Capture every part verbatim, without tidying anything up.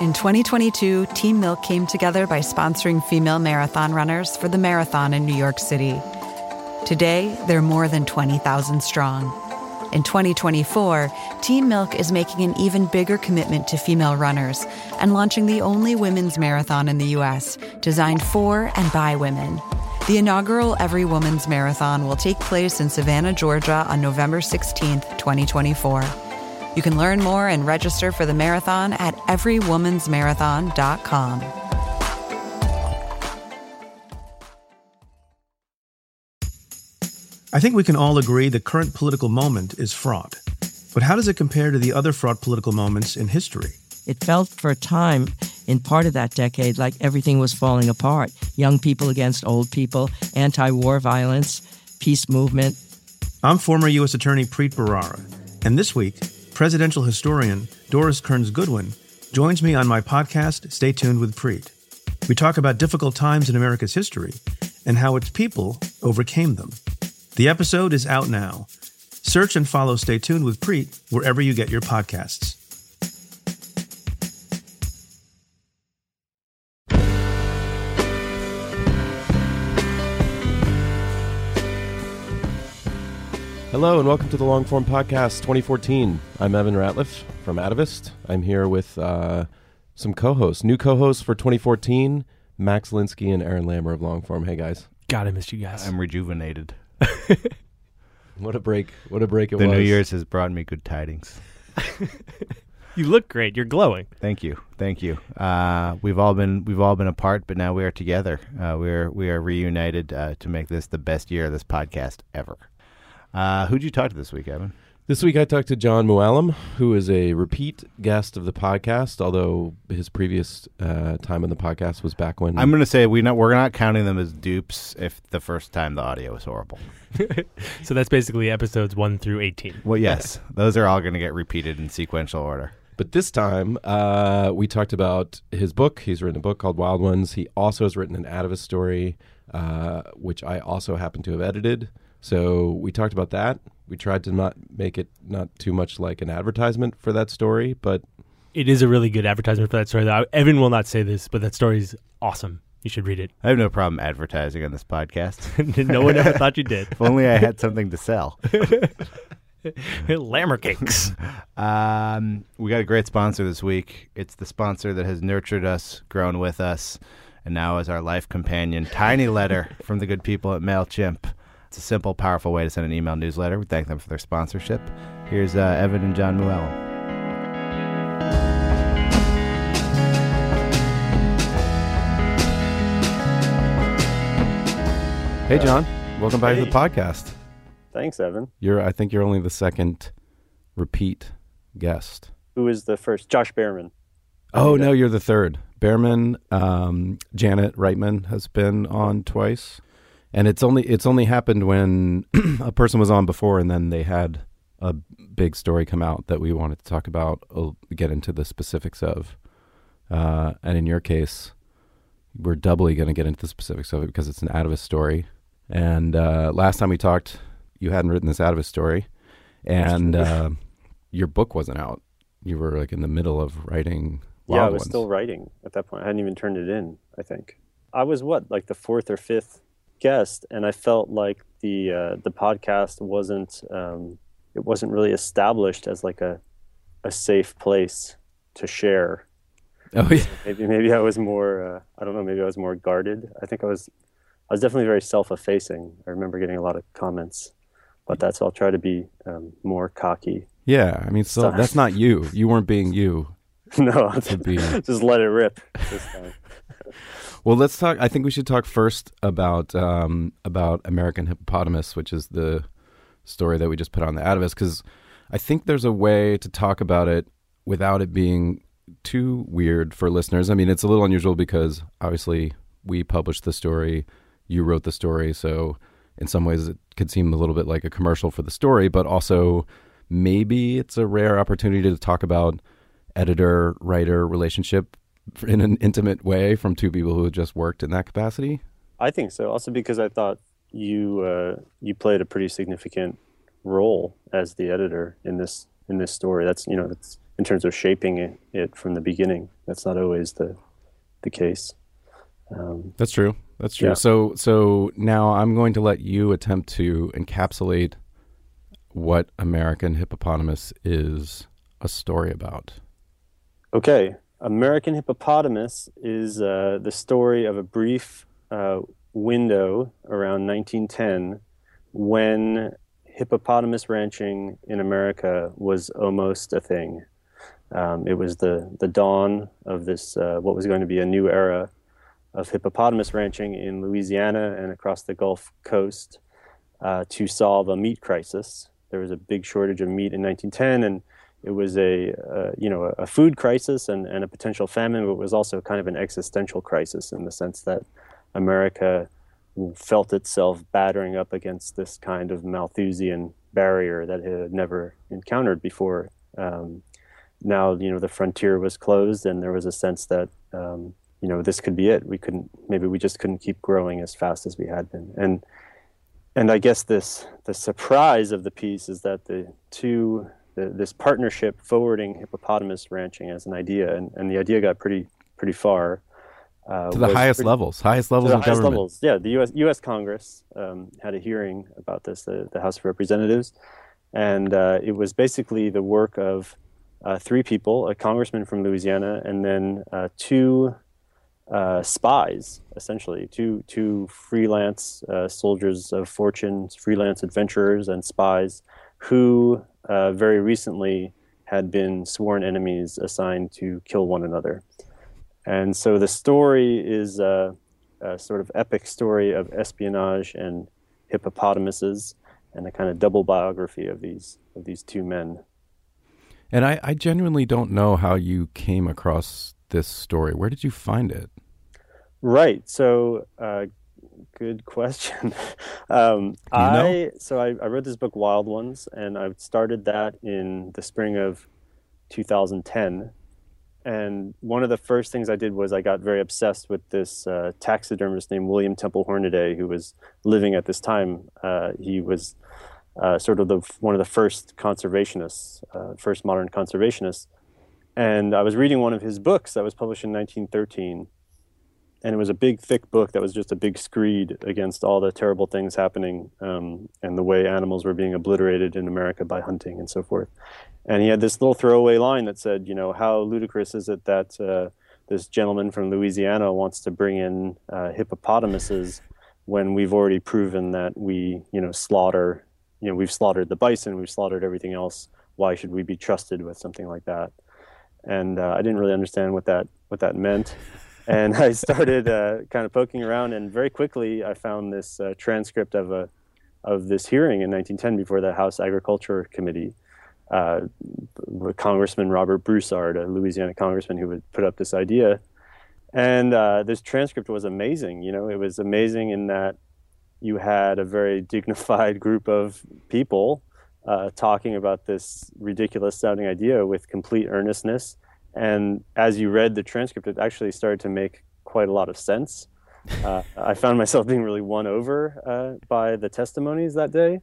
In twenty twenty-two, Team Milk came together by sponsoring female marathon runners for the marathon in New York City. Today, they're more than twenty thousand strong. In twenty twenty-four, Team Milk is making an even bigger commitment to female runners and launching the only women's marathon in the U S designed for and by women. The inaugural Every Woman's Marathon will take place in Savannah, Georgia on November sixteenth, twenty twenty-four. You can learn more and register for the marathon at every woman's marathon dot com. I think we can all agree the current political moment is fraught. But how does it compare to the other fraught political moments in history? It felt for a time, in part of that decade, like everything was falling apart. Young people against old people, anti-war violence, peace movement. I'm former U S Attorney Preet Bharara, and this week, presidential historian Doris Kearns Goodwin joins me on my podcast, Stay Tuned with Preet. We talk about difficult times in America's history and how its people overcame them. The episode is out now. Search and follow Stay Tuned with Preet wherever you get your podcasts. Hello and welcome to the Longform Podcast twenty fourteen. I'm Evan Ratliff from Atavist. I'm here with uh, some co-hosts, new co-hosts for twenty fourteen, Max Linsky and Aaron Lammer of Longform. Hey guys. God, I missed you guys. I'm rejuvenated. What a break. What a break it the was. The New Year's has brought me good tidings. You look great. You're glowing. Thank you. Thank you. Uh, we've all been we've all been apart, but now we are together. Uh, we are we are reunited uh, to make this the best year of this podcast ever. Uh, who'd you talk to this week, Evan? This week I talked to John Mooallem, who is a repeat guest of the podcast, although his previous uh, time on the podcast was back when... I'm going to say we not, we're not counting them as dupes if the first time the audio was horrible. So that's basically episodes one through eighteen. Well, yes. Those are all going to get repeated in sequential order. But this time, uh, we talked about his book. He's written a book called Wild Ones. He also has written an Atavist story, uh, which I also happen to have edited. So we talked about that. We tried to not make it not too much like an advertisement for that story, but... It is a really good advertisement for that story. Though. Evan will not say this, but that story is awesome. You should read it. I have no problem advertising on this podcast. No one ever thought you did. If only I had something to sell. Lammer cakes. Um, we got a great sponsor this week. It's the sponsor that has nurtured us, grown with us, and now is our life companion. Tiny Letter from the good people at MailChimp. It's a simple, powerful way to send an email newsletter. We thank them for their sponsorship. Here's uh, Evan and John Mooallem. Hey, John. Welcome back hey. to the podcast. Thanks, Evan. You're, I think you're only the second repeat guest. Who is the first? Josh Behrman. Oh, no, you're the third. Behrman, um, Janet Reitman has been on twice. And it's only it's only happened when a person was on before and then they had a big story come out that we wanted to talk about, uh, get into the specifics of. Uh, and in your case, we're doubly going to get into the specifics of it because it's an Atavist story. And uh, last time we talked, you hadn't written this Atavist story. And uh, your book wasn't out. You were like in the middle of writing Wild Yeah, I was Ones. still writing at that point. I hadn't even turned it in, I think. I was, what, like the fourth or fifth guest, and I felt like the uh, the podcast wasn't um, it wasn't really established as like a a safe place to share. Oh yeah, so maybe maybe I was more uh, I don't know maybe I was more guarded. I think I was I was definitely very self-effacing. I remember getting a lot of comments about that, so I'll try to be um, more cocky. yeah. I mean, so that's not you. You weren't being you. No, I'll To be- just let it rip this time. Well, let's talk. I think we should talk first about um, about American Hippopotamus, which is the story that we just put on the Atavist, because I think there's a way to talk about it without it being too weird for listeners. I mean, it's a little unusual because obviously we published the story, you wrote the story, so in some ways it could seem a little bit like a commercial for the story, but also maybe it's a rare opportunity to talk about editor-writer relationship in an intimate way from two people who had just worked in that capacity? I think so. Also because I thought you uh, you played a pretty significant role as the editor in this in this story. That's you know that's in terms of shaping it, it from the beginning. That's not always the the case. Um, That's true. That's true. Yeah. So so now I'm going to let you attempt to encapsulate what American Hippopotamus is a story about. Okay. American Hippopotamus is uh, the story of a brief uh, window around nineteen ten when hippopotamus ranching in America was almost a thing. Um, it was the, the dawn of this, uh, what was going to be a new era of hippopotamus ranching in Louisiana and across the Gulf Coast uh, to solve a meat crisis. There was a big shortage of meat in nineteen ten, and it was a uh, you know a food crisis and, and a potential famine, but it was also kind of an existential crisis in the sense that America felt itself battering up against this kind of Malthusian barrier that it had never encountered before. Um, now, you know, the frontier was closed, and there was a sense that, um, you know, this could be it. We couldn't, maybe we just couldn't keep growing as fast as we had been. And and I guess this the surprise of the piece is that the two, the, this partnership forwarding hippopotamus ranching as an idea, and, and the idea got pretty pretty far. Uh, to the highest pretty, levels, highest levels to the of highest government. Levels. Yeah, the U S U S Congress um, had a hearing about this, the, the House of Representatives, and uh, it was basically the work of uh, three people: a congressman from Louisiana, and then uh, two uh, spies, essentially two two freelance uh, soldiers of fortune, freelance adventurers, and spies who uh, very recently had been sworn enemies assigned to kill one another. And so the story is a, a sort of epic story of espionage and hippopotamuses, and a kind of double biography of these of these two men. And I, I genuinely don't know how you came across this story. Where did you find it? Right. So, uh, good question. um, Do you know? I so I, I read this book, Wild Ones, and I started that in the spring of two thousand ten. And one of the first things I did was I got very obsessed with this uh, taxidermist named William Temple Hornaday, who was living at this time. Uh, he was uh, sort of the one of the first conservationists, uh, first modern conservationists. And I was reading one of his books that was published in nineteen thirteen. And it was a big, thick book that was just a big screed against all the terrible things happening um, and the way animals were being obliterated in America by hunting and so forth. And he had this little throwaway line that said, you know, how ludicrous is it that uh, this gentleman from Louisiana wants to bring in uh, hippopotamuses when we've already proven that we, you know, slaughter, you know, we've slaughtered the bison, we've slaughtered everything else. Why should we be trusted with something like that? And uh, I didn't really understand what that what that meant. And I started uh, kind of poking around, and very quickly I found this uh, transcript of a of this hearing in nineteen ten before the House Agriculture Committee. Uh, Congressman Robert Broussard, a Louisiana congressman who would put up this idea. And uh, this transcript was amazing. You know, it was amazing in that you had a very dignified group of people uh, talking about this ridiculous sounding idea with complete earnestness. And as you read the transcript, it actually started to make quite a lot of sense. Uh, I found myself being really won over uh, by the testimonies that day.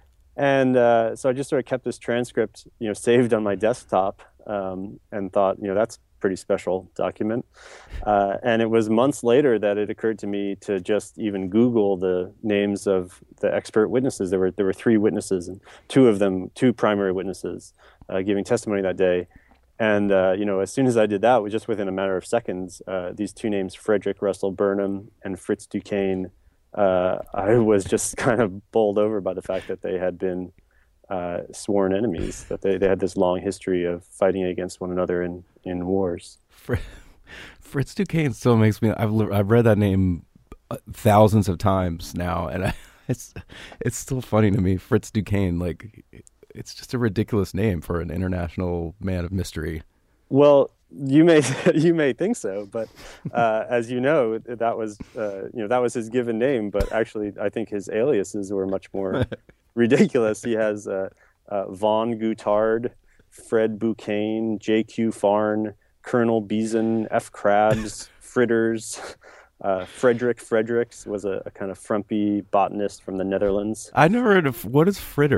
And uh, so I just sort of kept this transcript, you know, saved on my desktop um, and thought, you know, that's a pretty special document. Uh, and it was months later that it occurred to me to just even Google the names of the expert witnesses. There were there were three witnesses, and two of them, two primary witnesses, uh, giving testimony that day. And, uh, you know, as soon as I did that, just within a matter of seconds, uh, these two names, Frederick Russell Burnham and Fritz Duquesne, uh, I was just kind of bowled over by the fact that they had been uh, sworn enemies, that they, they had this long history of fighting against one another in, in wars. Fr- Fritz Duquesne still makes me, I've, I've read that name thousands of times now, and I, it's it's still funny to me. Fritz Duquesne, like... It's just a ridiculous name for an international man of mystery. Well, you may you may think so, but uh, as you know, that was uh, you know that was his given name. But actually, I think his aliases were much more ridiculous. He has uh, uh, Von Guttard, Fred Boucain, J Q Farn, Colonel Beeson, F Krabs, Fritters. Uh, Frederick Fredericks was a, a kind of frumpy botanist from the Netherlands. I never heard of, what is fritters?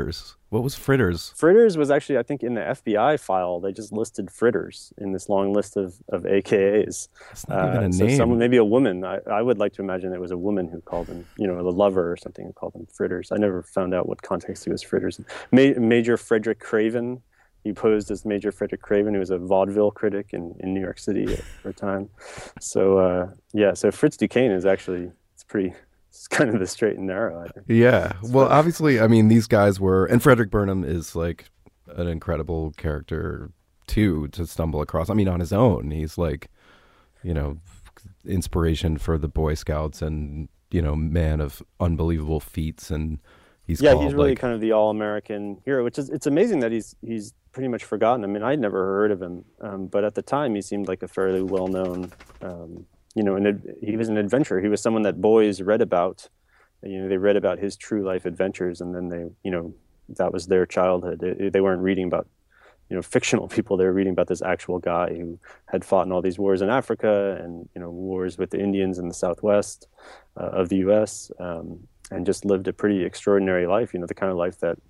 What was Fritters? Fritters was actually, I think, in the F B I file. They just listed Fritters in this long list of, of A K As. It's not even a Uh, so name. someone, maybe a woman. I, I would like to imagine it was a woman who called him, you know, the lover or something, who called him Fritters. I never found out what context he was Fritters in. Ma- Major Frederick Craven. He posed as Major Frederick Craven, who was a vaudeville critic in, in New York City for a time. So, uh, yeah, so Fritz Duquesne is actually, it's pretty... It's kind of the straight and narrow, I think. Yeah. Well, obviously, I mean, these guys were, and Frederick Burnham is like an incredible character too to stumble across. I mean, on his own, he's like, you know, inspiration for the Boy Scouts and, you know, man of unbelievable feats. And he's yeah, called, he's really like, kind of the all-American hero, which is, it's amazing that he's he's pretty much forgotten. I mean, I'd never heard of him, um, but at the time he seemed like a fairly well-known um you know, and he was an adventurer. He was someone that boys read about. You know, they read about his true life adventures, and then they, you know, that was their childhood. They, they weren't reading about, you know, fictional people. They were reading about this actual guy who had fought in all these wars in Africa and, you know, wars with the Indians in the Southwest uh, of the U S um, and just lived a pretty extraordinary life. You know, the kind of life that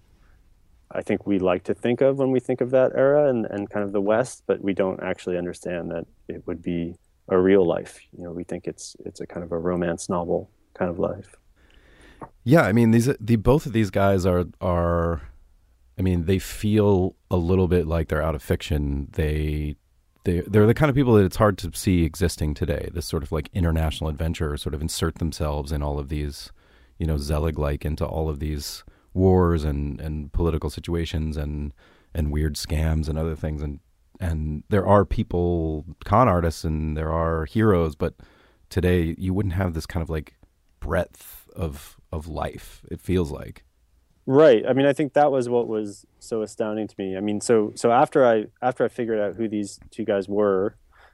I think we like to think of when we think of that era and, and kind of the West, but we don't actually understand that it would be a real life. You know, we think it's it's a kind of a romance novel kind of life. yeah, I mean, these the both of these guys are are, I mean, they feel a little bit like they're out of fiction. They they they're the kind of people that it's hard to see existing today. This sort of like international adventurers sort of insert themselves in all of these, you know, Zelig-like into all of these wars and and political situations and and weird scams and other things. And And there are people, con artists, and there are heroes, but today you wouldn't have this kind of like breadth of of life, it feels like. Right. I mean, I think that was what was so astounding to me. I mean, so so after I after I figured out who these two guys were,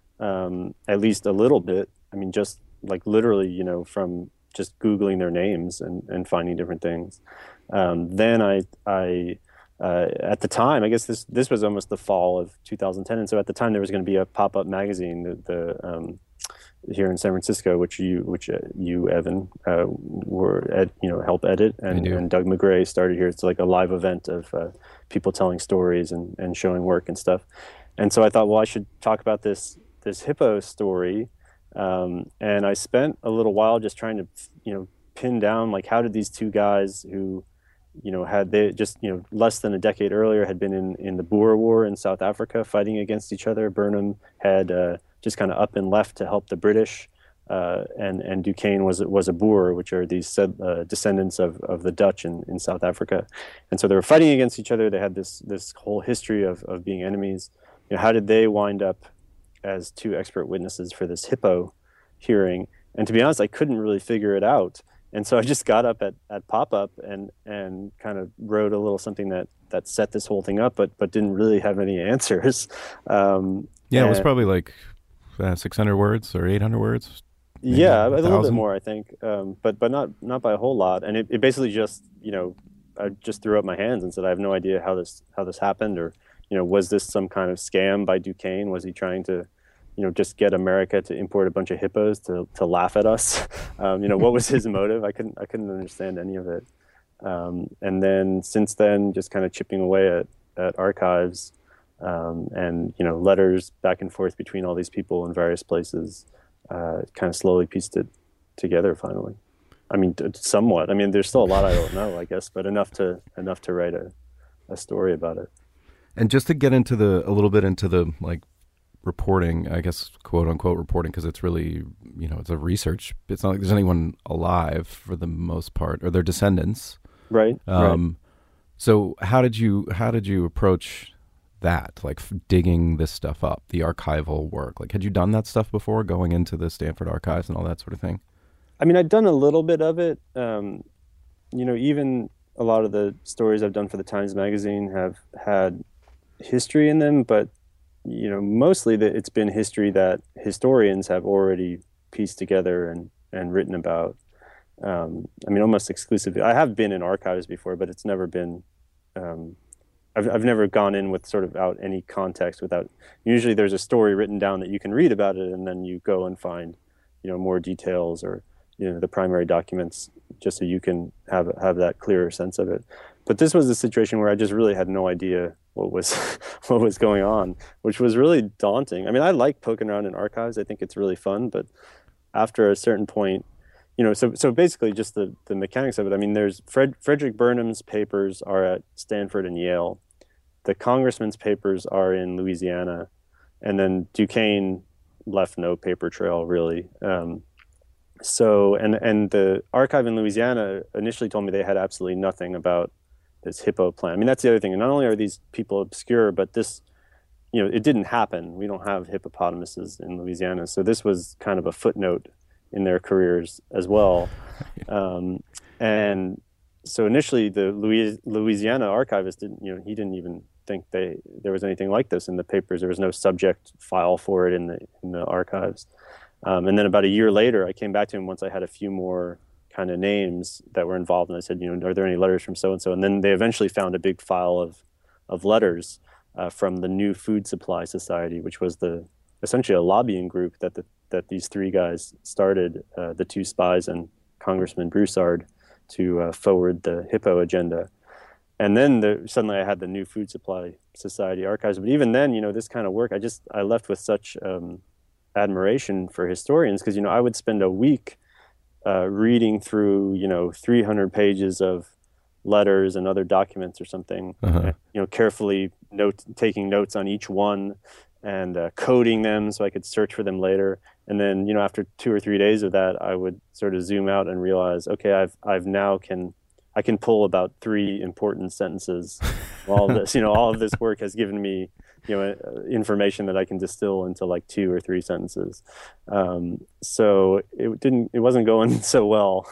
um, at least a little bit, I mean, just like literally, you know, from just Googling their names and, and finding different things, um, then I I Uh, at the time, I guess this this was almost the fall of two thousand ten, and so at the time there was going to be a pop-up magazine, the, the um, here in San Francisco, which you which uh, you Evan uh, were ed, you know help edit, and, and Doug McGray started here. It's like a live event of uh, people telling stories and, and showing work and stuff. And so I thought, well, I should talk about this this hippo story, um, and I spent a little while just trying to you know pin down like how did these two guys who you know, had they just, you know, less than a decade earlier had been in, in the Boer War in South Africa fighting against each other. Burnham had uh, just kind of up and left to help the British. Uh, and, and Duquesne was was a Boer, which are these uh, descendants of, of the Dutch in, in South Africa. And so they were fighting against each other. They had this this whole history of, of being enemies. You know, how did they wind up as two expert witnesses for this hippo hearing? And to be honest, I couldn't really figure it out. And so I just got up at, at pop-up and, and kind of wrote a little something that, that set this whole thing up, but but didn't really have any answers. Um, yeah, it was probably like uh, six hundred words or eight hundred words. Yeah, a, a little bit more, I think, um, but but not not by a whole lot. And it, it basically just, you know, I just threw up my hands and said, I have no idea how this how this happened, or, you know, was this some kind of scam by Duquesne? Was he trying to, you know, just get America to import a bunch of hippos to, to laugh at us? Um, you know, what was his motive? I couldn't I couldn't understand any of it. Um, and then since then, just kind of chipping away at, at archives um, and, you know, letters back and forth between all these people in various places, uh, kind of slowly pieced it together finally. I mean, somewhat. I mean, there's still a lot I don't know, I guess, but enough to enough to write a, a story about it. And just to get into the a little bit into the like reporting, I guess, quote unquote reporting, because it's really, you know, it's a research. It's not like there's anyone alive for the most part, or their descendants. Right. Um, right. So how did you how did you approach that, like f- digging this stuff up, the archival work? Like, had you done that stuff before, going into the Stanford archives and all that sort of thing? I mean, I'd done a little bit of it. Um, you know, even a lot of the stories I've done for the Times Magazine have had history in them, but, you know, mostly that it's been history that historians have already pieced together and, and written about. Um, I mean, almost exclusively. I have been in archives before, but it's never been, um, I've, I've never gone in with sort of out any context without, usually there's a story written down that you can read about it, and then you go and find, you know, more details or, you know, the primary documents, just so you can have have that clearer sense of it. but this was a situation where I just really had no idea what was what was going on, which was really daunting. I mean, I like poking around in archives. I think it's really fun, but after a certain point, you know, so so basically just the, the mechanics of it. I mean, there's Fred, Frederick Burnham's papers are at Stanford and Yale. The congressman's papers are in Louisiana, and then Duquesne left no paper trail really. Um, so and and the archive in Louisiana initially told me they had absolutely nothing about this hippo plan. I mean, that's the other thing. And not only are these people obscure, but this, you know, it didn't happen. We don't have hippopotamuses in Louisiana. So this was kind of a footnote in their careers as well. Um, and so initially the Louis, Louisiana archivist didn't, you know, he didn't even think they there was anything like this in the papers. There was no subject file for it in the in the archives. Um, and then about a year later, I came back to him once I had a few more kind of names that were involved, and I said, you know, are there any letters from so and so? And then they eventually found a big file of of letters uh, from the New Food Supply Society, which was the essentially a lobbying group that the, that these three guys started, uh, the two spies and Congressman Broussard, to uh, forward the hippo agenda. And then the, suddenly I had the New Food Supply Society archives. But even then, you know, this kind of work, I just I left with such um, admiration for historians, because, you know, I would spend a week Uh, reading through, you know, three hundred pages of letters and other documents or something, uh-huh. and, you know, carefully note taking notes on each one and uh, coding them so I could search for them later. And then, you know, after two or three days of that, I would sort of zoom out and realize, okay, I've I've now can I can pull about three important sentences. All of this, you know, all of this work has given me, you know, information that I can distill into like two or three sentences. Um, so it didn't, it wasn't going so well.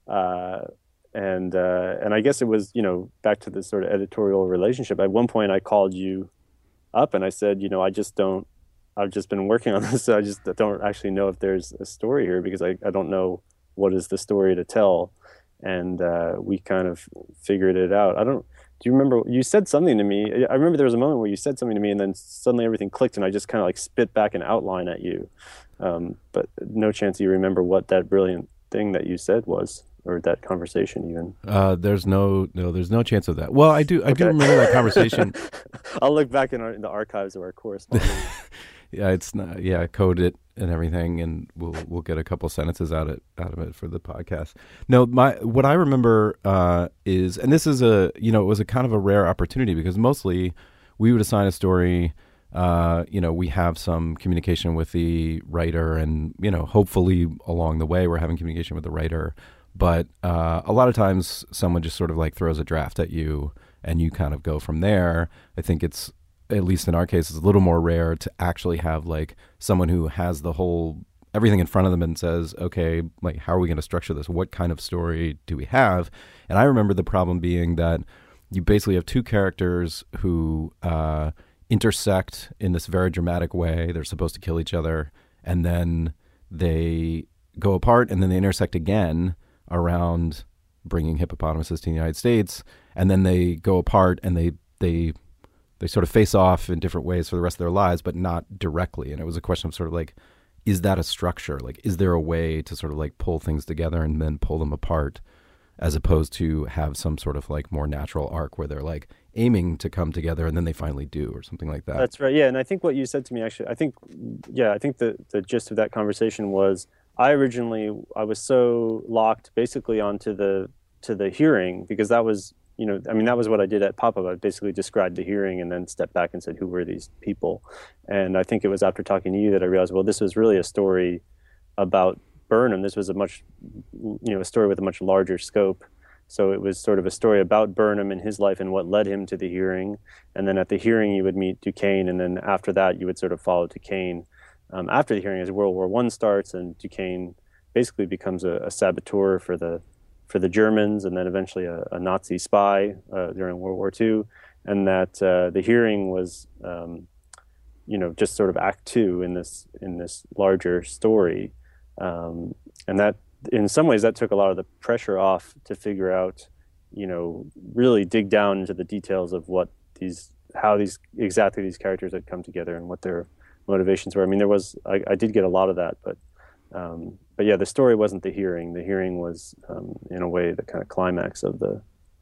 Uh, and, uh, and I guess it was, you know, back to this sort of editorial relationship. At one point I called you up and I said, you know, I just don't, I've just been working on this. So I just don't actually know if there's a story here, because I, I don't know what is the story to tell. And, uh, we kind of figured it out. I don't, Do you remember, you said something to me, I remember there was a moment where you said something to me and then suddenly everything clicked and I just kind of like spit back an outline at you. Um, but no chance you remember what that brilliant thing that you said was, or that conversation even. Uh, there's no, no, there's no chance of that. Well, I do, I okay. do remember that conversation. I'll look back in, our, in the archives of our correspondence. Yeah, it's not, yeah, code it and everything, and we'll we'll get a couple sentences out it out of it for the podcast. No, my what I remember uh, is, and this is a, you know, it was a kind of a rare opportunity, because mostly we would assign a story. Uh, you know, we have some communication with the writer, and you know, hopefully along the way we're having communication with the writer. But uh, a lot of times, someone just sort of like throws a draft at you, and you kind of go from there. I think it's, at least in our case, it's a little more rare to actually have like someone who has the whole, everything in front of them and says, okay, like, how are we going to structure this? What kind of story do we have? And I remember the problem being that you basically have two characters who uh, intersect in this very dramatic way. They're supposed to kill each other, and then they go apart, and then they intersect again around bringing hippopotamuses to the United States, and then they go apart, and they they they sort of face off in different ways for the rest of their lives, but not directly. And it was a question of sort of like, is that a structure? Like, is there a way to sort of like pull things together and then pull them apart, as opposed to have some sort of like more natural arc where they're like aiming to come together and then they finally do, or something like that? That's right. Yeah. And I think what you said to me, actually, I think, yeah, I think the, the gist of that conversation was, I originally, I was so locked basically onto the, to the hearing, because that was, you know, I mean, that was what I did at Pop-Up. I basically described the hearing and then stepped back and said, who were these people? And I think it was after talking to you that I realized, well, this was really a story about Burnham. This was a much, you know, a story with a much larger scope. So it was sort of a story about Burnham and his life and what led him to the hearing. And then at the hearing, you would meet Duquesne. And then after that, you would sort of follow Duquesne. Um, after the hearing, as World War One starts, and Duquesne basically becomes a, a saboteur for the for the Germans, and then eventually a, a Nazi spy uh, during World War Two, and that uh, the hearing was, um, you know, just sort of act two in this in this larger story, um, and that in some ways that took a lot of the pressure off to figure out, you know, really dig down into the details of what these, how these exactly these characters had come together and what their motivations were. I mean, there was I, I did get a lot of that, but. Um, but yeah, the story wasn't the hearing. The hearing was, um, in a way, the kind of climax of the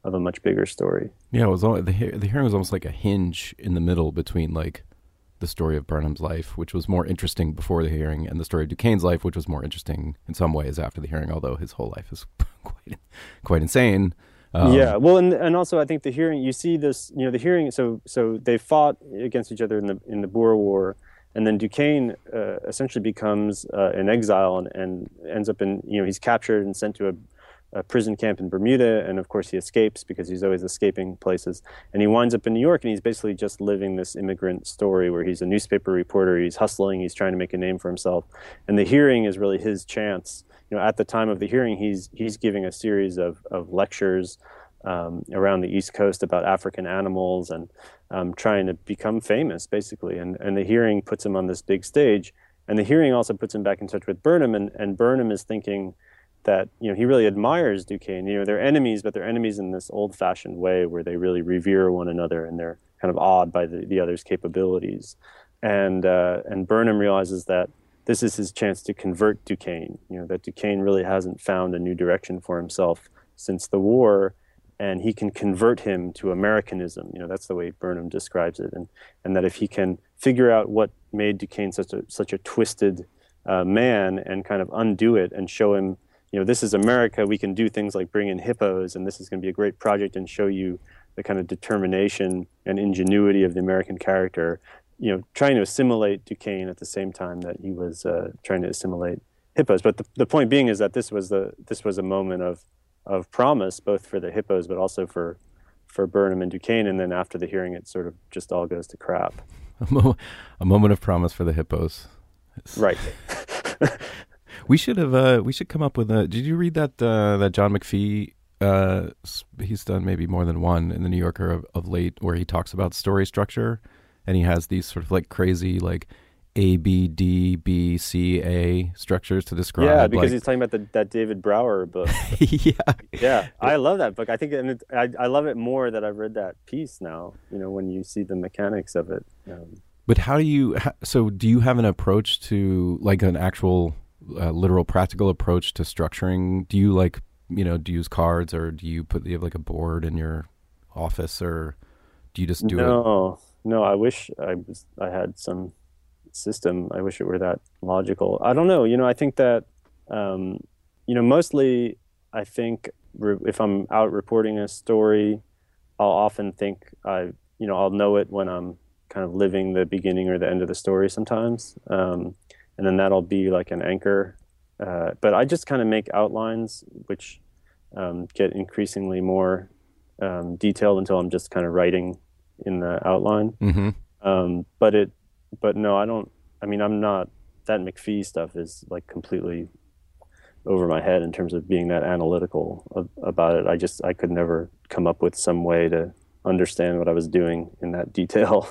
of a much bigger story. Yeah, it was all, the he- the hearing was almost like a hinge in the middle between like the story of Burnham's life, which was more interesting before the hearing, and the story of Duquesne's life, which was more interesting in some ways after the hearing, although his whole life is quite quite insane. Um, yeah, well, and and also I think the hearing, you see this, you know, the hearing. So so they fought against each other in the in the Boer War, and then Duquesne uh, essentially becomes uh, an exile and, and ends up in, you know, he's captured and sent to a, a prison camp in Bermuda, and of course he escapes because he's always escaping places, and he winds up in New York, and he's basically just living this immigrant story where he's a newspaper reporter, he's hustling, he's trying to make a name for himself, and the hearing is really his chance. You know, at the time of the hearing, he's he's giving a series of of lectures um, around the East Coast about African animals and um, trying to become famous, basically. And and the hearing puts him on this big stage, and the hearing also puts him back in touch with Burnham, and, and Burnham is thinking that, you know, he really admires Duquesne. You know, they're enemies, but they're enemies in this old-fashioned way where they really revere one another and they're kind of awed by the, the other's capabilities. And uh, and Burnham realizes that this is his chance to convert Duquesne, you know, that Duquesne really hasn't found a new direction for himself since the war, and he can convert him to Americanism. You know, that's the way Burnham describes it. And and that if he can figure out what made Duquesne such a such a twisted uh, man and kind of undo it and show him, you know, this is America, we can do things like bring in hippos, and this is going to be a great project and show you the kind of determination and ingenuity of the American character, you know, trying to assimilate Duquesne at the same time that he was uh, trying to assimilate hippos. But the, the point being is that this was the this was a moment of of promise, both for the hippos, but also for for Burnham and Duquesne. And then after the hearing, it sort of just all goes to crap. A, mo- a moment of promise for the hippos. It's... Right. we should have. Uh, we should come up with a. Did you read that uh, that John McPhee? Uh, he's done maybe more than one in the New Yorker of, of late, where he talks about story structure. And he has these sort of like crazy like A, B, D, B, C, A structures to describe. Yeah, because like... he's talking about the, that David Brower book. yeah. Yeah, I love that book. I think and it, I, I love it more that I've read that piece now, you know, when you see the mechanics of it. Um, but how do you, so do you have an approach to like an actual uh, literal practical approach to structuring? Do you like, you know, do you use cards, or do you put, do you have like a board in your office, or do you just do no. it? No. No, I wish I was. I had some system. I wish it were that logical. I don't know. You know, I think that, um, you know, mostly I think re- if I'm out reporting a story, I'll often think I, you know, I'll know it when I'm kind of living the beginning or the end of the story sometimes, um, and then that'll be like an anchor. Uh, but I just kind of make outlines, which um, get increasingly more um, detailed until I'm just kind of writing in the outline. Mm-hmm. Um, but it, but no, I don't, I mean, I'm not, that McPhee stuff is like completely over my head in terms of being that analytical of, about it. I just, I could never come up with some way to understand what I was doing in that detail.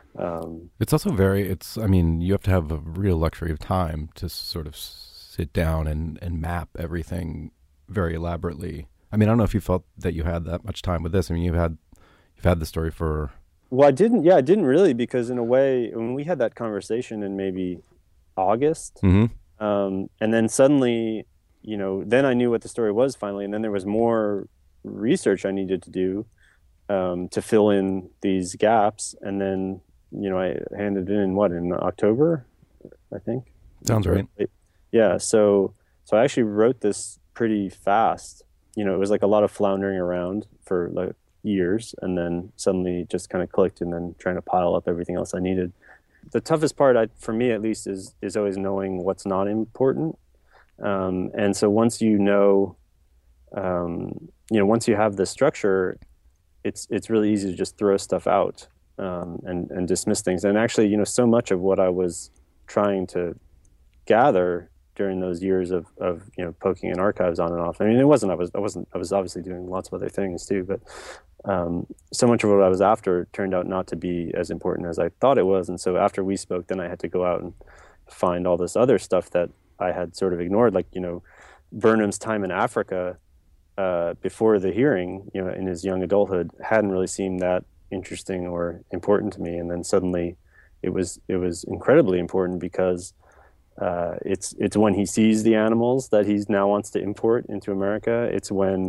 Um, it's also very, it's, I mean, you have to have a real luxury of time to sort of sit down and, and map everything very elaborately. I mean, I don't know if you felt that you had that much time with this. I mean, you've had, you've had the story for... Well, I didn't. Yeah, I didn't really, because in a way, when we had that conversation in maybe August, mm-hmm. um, and then suddenly, you know, then I knew what the story was finally, and then there was more research I needed to do um, to fill in these gaps, and then, you know, I handed it in what, in October, I think. Sounds right. Yeah. So, so I actually wrote this pretty fast. You know, it was like a lot of floundering around for like years, and then suddenly just kind of clicked, and then trying to pile up everything else I needed. The toughest part, I, for me at least, is is always knowing what's not important. Um, and so once you know, um, you know, once you have the structure, it's it's really easy to just throw stuff out um, and and dismiss things. And actually, you know, so much of what I was trying to gather during those years of, of you know, poking in archives on and off. I mean, it wasn't I was I wasn't I was obviously doing lots of other things too, but um, so much of what I was after turned out not to be as important as I thought it was. And so after we spoke, then I had to go out and find all this other stuff that I had sort of ignored, like, you know, Burnham's time in Africa uh, before the hearing, you know, in his young adulthood, hadn't really seemed that interesting or important to me. And then suddenly it was it was incredibly important, because Uh, it's it's when he sees the animals that he now wants to import into America. It's when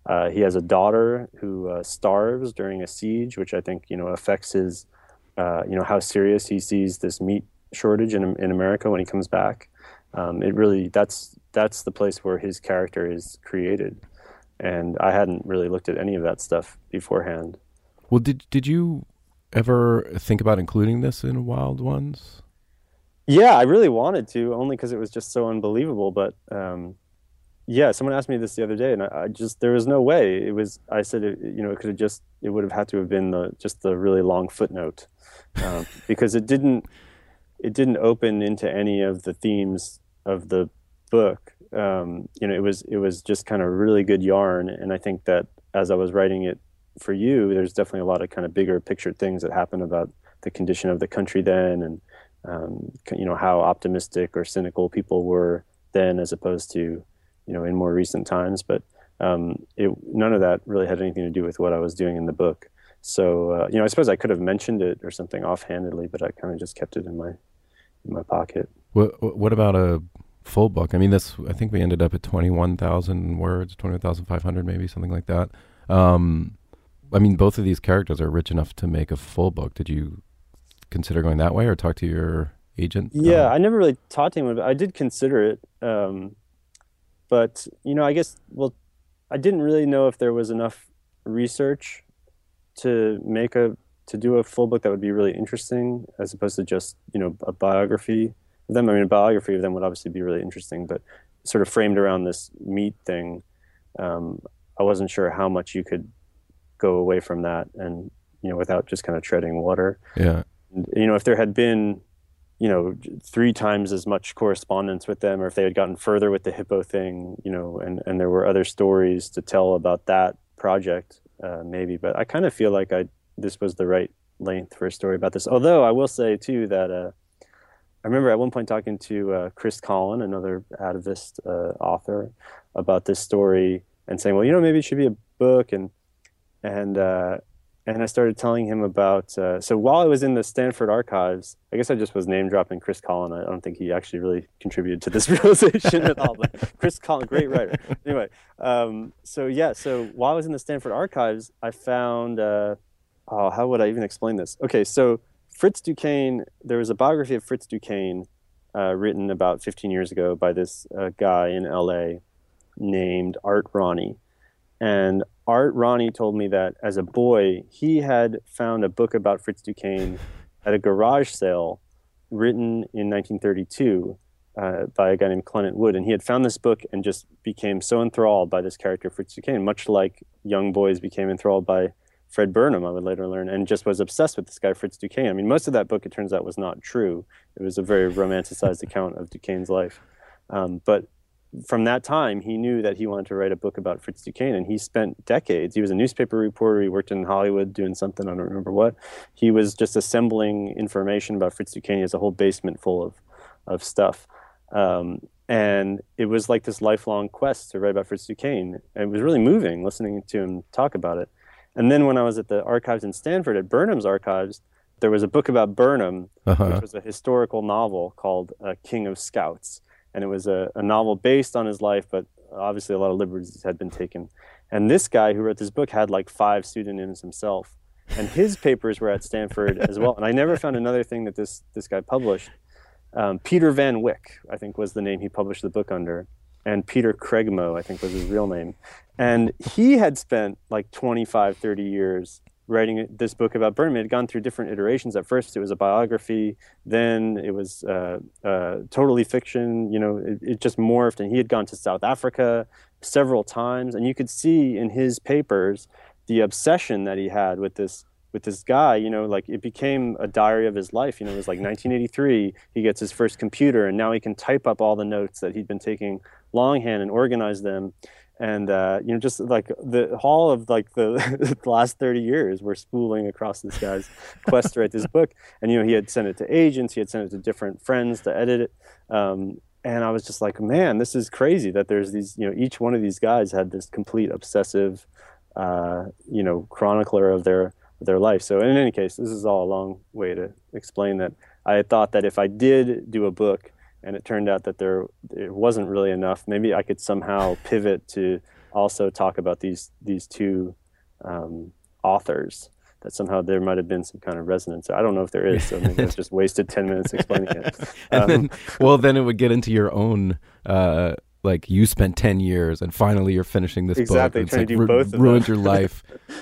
Uh, he has a daughter who uh, starves during a siege, which I think, you know, affects his, uh, you know, how serious he sees this meat shortage in in America when he comes back. Um, it really, that's that's the place where his character is created. And I hadn't really looked at any of that stuff beforehand. Well, did did you ever think about including this in Wild Ones? Yeah, I really wanted to, only because it was just so unbelievable. But um, yeah, someone asked me this the other day, and I, I just there was no way. It was I said it, you know it could have just it would have had to have been the just the really long footnote um, because it didn't it didn't open into any of the themes of the book. Um, you know, it was it was just kind of really good yarn, and I think that as I was writing it for you, there's definitely a lot of kind of bigger picture things that happen about the condition of the country then, and um, you know how optimistic or cynical people were then as opposed to you know in more recent times. But um, it, none of that really had anything to do with what I was doing in the book. So uh, you know, I suppose I could have mentioned it or something offhandedly, but I kind of just kept it in my in my pocket. What What about a full book? I mean, this I think we ended up at twenty-one thousand words, twenty-one thousand five hundred, maybe something like that. Um, I mean, both of these characters are rich enough to make a full book. Did you consider going that way, or talk to your agent? Yeah, um, I never really talked to him about it. I did consider it, um, but you know, I guess well, I didn't really know if there was enough research to make a to do a full book that would be really interesting, as opposed to just you know a biography of them. I mean, a biography of them would obviously be really interesting, but sort of framed around this meat thing, um, I wasn't sure how much you could go away from that, and you know, without just kind of treading water. Yeah. And, you know, if there had been, you know, three times as much correspondence with them, or if they had gotten further with the hippo thing, you know, and, and there were other stories to tell about that project, uh, maybe. But I kind of feel like I this was the right length for a story about this. Although I will say too that uh, I remember at one point talking to uh, Chris Collin, another Atavist uh, author, about this story and saying, well, you know, maybe it should be a book. And and uh, and I started telling him about, uh, so while I was in the Stanford archives, I guess I just was name dropping Chris Collin. I don't think he actually really contributed to this realization at all, but Chris Collin, great writer. Anyway, um, so yeah, so while I was in the Stanford archives, I found, uh, oh, how would I even explain this? Okay, so Fritz Duquesne, there was a biography of Fritz Duquesne uh, written about fifteen years ago by this uh, guy in L A named Art Ronnie. And Art Ronnie told me that as a boy, he had found a book about Fritz Duquesne at a garage sale written in nineteen thirty-two uh, by a guy named Clement Wood. And he had found this book and just became so enthralled by this character, Fritz Duquesne, much like young boys became enthralled by Fred Burnham, I would later learn, and just was obsessed with this guy, Fritz Duquesne. I mean, most of that book, it turns out, was not true. It was a very romanticized account of Duquesne's life. Um, but from that time, he knew that he wanted to write a book about Fritz Duquesne, and he spent decades. He was a newspaper reporter. He worked in Hollywood doing something, I don't remember what. He was just assembling information about Fritz Duquesne. He has a whole basement full of, of stuff. Um, and it was like this lifelong quest to write about Fritz Duquesne. And it was really moving listening to him talk about it. And then when I was at the archives in Stanford, at Burnham's archives, there was a book about Burnham, uh-huh. which was a historical novel called uh, King of Scouts. And it was a, a novel based on his life, but obviously a lot of liberties had been taken. And this guy who wrote this book had like five pseudonyms himself. And his papers were at Stanford as well. And I never found another thing that this, this guy published. Um, Peter Van Wyck, I think, was the name he published the book under. And Peter Craigmo, I think, was his real name. And he had spent like twenty-five, thirty years writing this book about Burnham. It had gone through different iterations. At first, it was a biography. Then it was uh, uh, totally fiction. You know, it, it just morphed. And he had gone to South Africa several times. And you could see in his papers the obsession that he had with this with this guy. You know, like it became a diary of his life. You know, it was like nineteen eighty-three. He gets his first computer, and now he can type up all the notes that he'd been taking longhand and organize them. And, uh, you know, just like the whole of like the, the last thirty years were spooling across this guy's quest to write this book. And, you know, he had sent it to agents. He had sent it to different friends to edit it. Um, and I was just like, man, this is crazy that there's these, you know, each one of these guys had this complete obsessive, uh, you know, chronicler of their, of their life. So in any case, this is all a long way to explain that I had thought that if I did do a book, and it turned out that there it wasn't really enough, maybe I could somehow pivot to also talk about these these two um, authors, that somehow there might have been some kind of resonance. I don't know if there is, so maybe I've just wasted ten minutes explaining it. and Um, then, well, then it would get into your own, uh, like you spent ten years and finally you're finishing this Exactly, book. It's trying to like do ru- both of ruined them. your life.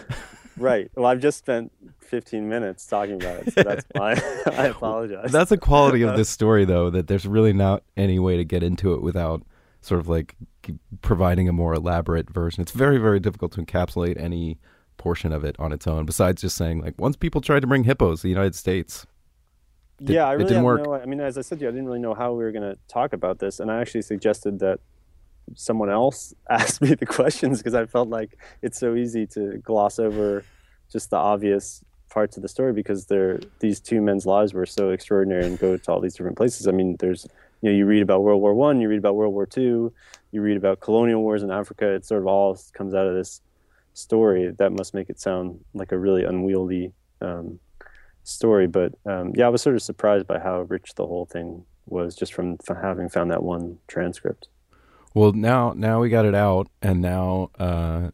right. Well, I've just spent fifteen minutes talking about it, so that's why I apologize. That's a quality of this story, though, that there's really not any way to get into it without sort of like providing a more elaborate version. It's very, very difficult to encapsulate any portion of it on its own, besides just saying, like, once people tried to bring hippos to the United States. It, yeah, I it really didn't have work. no. I mean, as I said to you, I didn't really know how we were going to talk about this, and I actually suggested that someone else ask me the questions because I felt like it's so easy to gloss over just the obvious parts of the story because they're these two men's lives were so extraordinary and go to all these different places. I mean, there's you know you read about World War One, you read about World War Two, you read about colonial wars in Africa. It sort of all comes out of this story. That must make it sound like a really unwieldy um, story. But um, yeah, I was sort of surprised by how rich the whole thing was just from f- having found that one transcript. Well, now now we got it out, and now uh,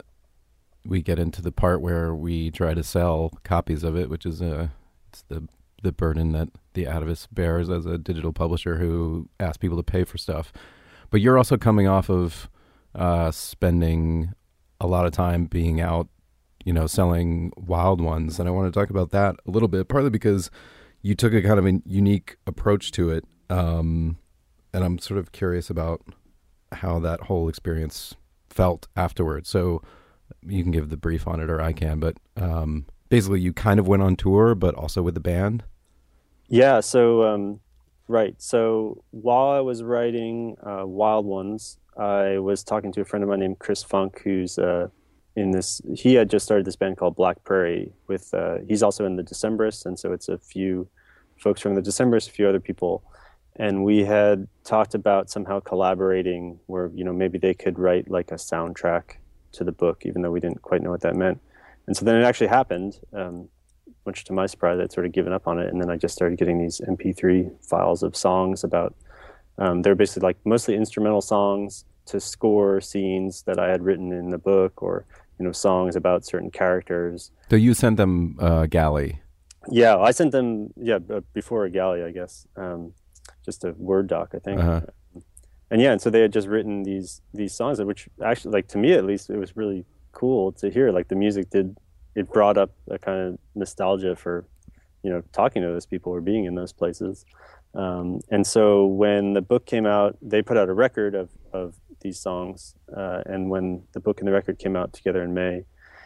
we get into the part where we try to sell copies of it, which is uh, it's the the burden that the Atavist bears as a digital publisher who asks people to pay for stuff. But you're also coming off of uh, spending a lot of time being out, you know, selling Wild Ones, and I want to talk about that a little bit, partly because you took a kind of a unique approach to it, um, and I'm sort of curious about how that whole experience felt afterwards. So you can give the brief on it, or I can, but um, basically you kind of went on tour, but also with the band. Yeah. So, um, right. So while I was writing uh, Wild Ones, I was talking to a friend of mine named Chris Funk, who's uh, in this, he had just started this band called Black Prairie with, uh, he's also in the Decemberists. And so it's a few folks from the Decemberists, a few other people. And we had talked about somehow collaborating where, you know, maybe they could write like a soundtrack to the book, even though we didn't quite know what that meant. And so then it actually happened, um, much to my surprise. I'd sort of given up on it. And then I just started getting these M P three files of songs about, um, they're basically like mostly instrumental songs to score scenes that I had written in the book, or, you know, songs about certain characters. So you sent them uh, Galley. Yeah, I sent them, yeah, b- before a Galley, I guess. Um, just a Word doc, I think. Uh-huh. And yeah, and so they had just written these these songs, which actually, like, to me at least, it was really cool to hear. Like, the music did, it brought up a kind of nostalgia for, you know, talking to those people or being in those places. Um, and so when the book came out, they put out a record of, of these songs. Uh, and when the book and the record came out together in May,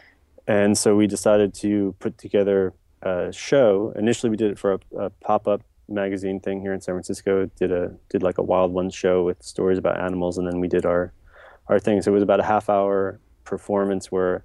and so we decided to put together a show. Initially, we did it for a, a pop-up magazine thing here in San Francisco. Did a did like a Wild Ones show with stories about animals, and then we did our our thing. So it was about a half hour performance where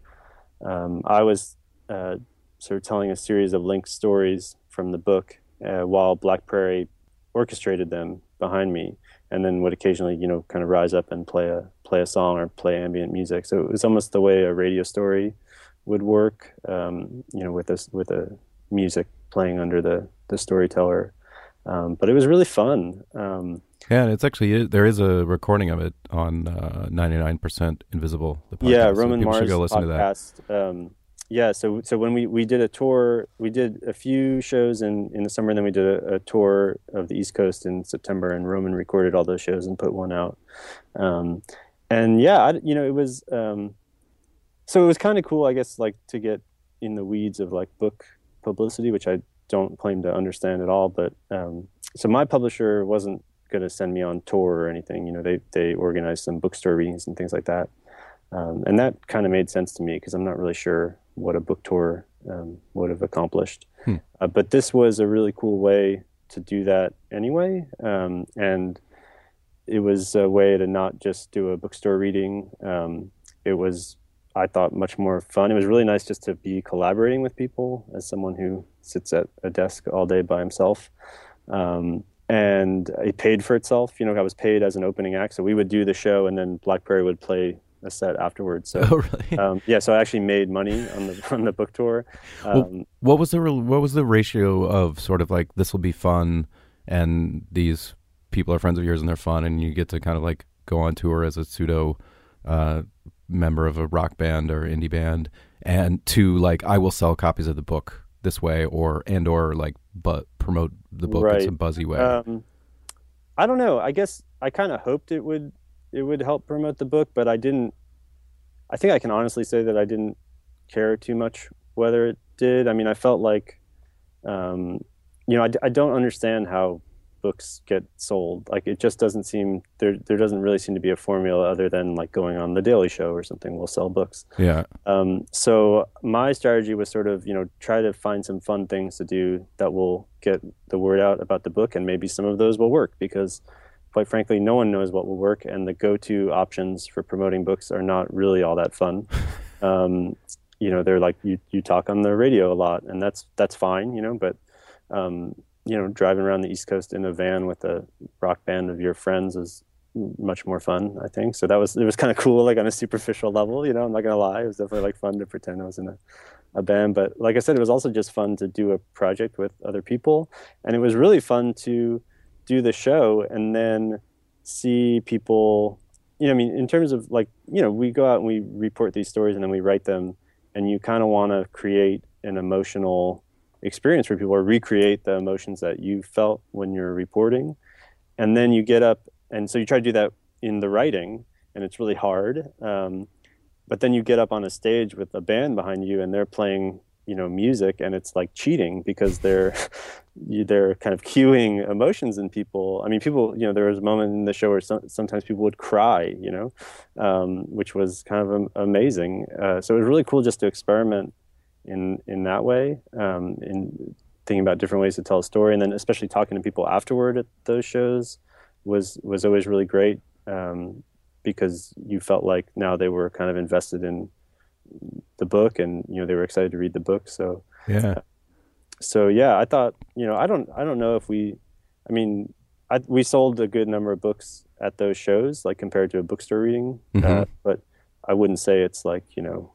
um, I was uh, sort of telling a series of linked stories from the book uh, while Black Prairie orchestrated them behind me, and then would occasionally, you know, kind of rise up and play a play a song or play ambient music. So it was almost the way a radio story would work, um, you know, with this with a music playing under the the storyteller. Um, but it was really fun. Um, Yeah, and it's actually, there is a recording of it on uh, ninety-nine percent Invisible, the podcast. yeah, so Roman people should Mars go listen podcast. to that. Um, yeah, so so when we, we did a tour, we did a few shows in, in the summer, and then we did a, a tour of the East Coast in September, and Roman recorded all those shows and put one out. Um, and yeah, I, you know, it was, um, so it was kind of cool, I guess, like to get in the weeds of like book publicity, which I don't claim to understand at all. But um, so my publisher wasn't going to send me on tour or anything. You know, they they organized some bookstore readings and things like that, um, and that kind of made sense to me because I'm not really sure what a book tour um, would have accomplished. Hmm. Uh, but this was a really cool way to do that anyway, um, and it was a way to not just do a bookstore reading. Um, it was, I thought, much more fun. It was really nice just to be collaborating with people as someone who sits at a desk all day by himself. Um, and it paid for itself. You know, I was paid as an opening act. So we would do the show and then Black Prairie would play a set afterwards. So, oh, really? um, yeah, so I actually made money on the on the book tour. Um, well, what was the what was the ratio of sort of like, this will be fun and these people are friends of yours and they're fun and you get to kind of like go on tour as a pseudo uh, member of a rock band or indie band, and to like I will sell copies of the book this way, or and or like but promote the book Right. in some buzzy way. Um, I don't know. I guess I kind of hoped it would it would help promote the book, but I didn't. I think I can honestly say that I didn't care too much whether it did. I mean, I felt like, um, you know, I, I don't understand how books get sold. Like, it just doesn't seem there. There doesn't really seem to be a formula other than like going on the Daily Show or something will sell books. Yeah. Um, so my strategy was sort of, you know, try to find some fun things to do that will get the word out about the book, and maybe some of those will work because, quite frankly, no one knows what will work, and the go-to options for promoting books are not really all that fun. Um, you know, they're like you you talk on the radio a lot, and that's that's fine, you know, but um, you know, driving around the East Coast in a van with a rock band of your friends is much more fun, I think. So that was it was kind of cool, like on a superficial level, you know. I'm not gonna lie, it was definitely like fun to pretend I was in a, a band. But like I said, it was also just fun to do a project with other people, and it was really fun to do the show and then see people. You know, I mean, in terms of like, you know, we go out and we report these stories and then we write them, and you kind of want to create an emotional experience for people or recreate the emotions that you felt when you're reporting. And then you get up, and so you try to do that in the writing, and it's really hard. Um, but then you get up on a stage with a band behind you, and they're playing, you know, music, and it's like cheating because they're they're kind of cueing emotions in people. I mean, people, you know, there was a moment in the show where some, sometimes people would cry, you know, um, which was kind of um, amazing. Uh, so it was really cool just to experiment in in that way, um, in thinking about different ways to tell a story, and then especially talking to people afterward at those shows was was always really great, um, because you felt like now they were kind of invested in the book, and you know they were excited to read the book. So Yeah. uh, so yeah, I thought, you know, I don't I don't know if we, I mean, I, we sold a good number of books at those shows, like compared to a bookstore reading, Mhm. uh, but I wouldn't say it's like, you know,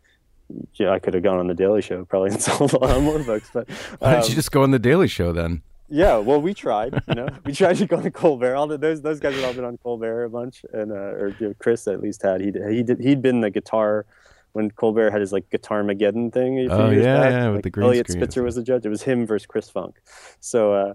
yeah, I could have gone on the Daily Show probably and sold a lot more books, but Why don't um, you just go on the Daily Show then? yeah, well, we tried, you know, we tried to go on Colbert. All the, those those guys had all been on Colbert a bunch, and uh, or you know, Chris at least had. He he did he'd been the guitar when Colbert had his like Guitar Mageddon thing. A few Oh, years yeah, back. yeah, with like, the green Elliot screen. Spitzer was the judge. It was him versus Chris Funk. So uh,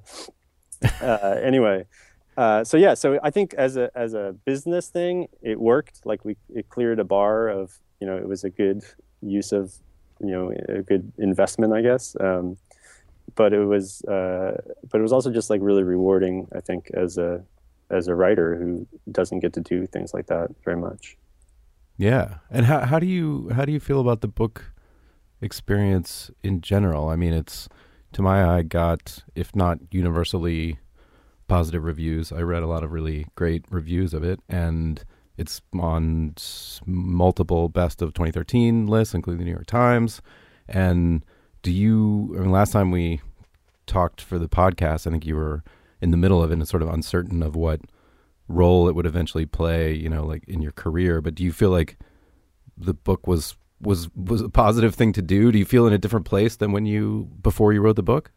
uh, anyway, uh, so yeah, so I think as a as a business thing, it worked. Like we it cleared a bar of, you know, it was a good use of, you know, a good investment, I guess. Um, but it was uh, but it was also just like really rewarding, I think, as a as a writer who doesn't get to do things like that very much. Yeah. And how how do you how do you feel about the book experience in general? I mean, it's, to my eye, got, if not universally positive reviews. I read a lot of really great reviews of it, and it's on s- multiple best of twenty thirteen lists, including the New York Times. And do you, I mean, last time we talked for the podcast, I think you were in the middle of it and sort of uncertain of what role it would eventually play, you know, like in your career. But do you feel like the book was was was a positive thing to do? Do you feel in a different place than when you before you wrote the book?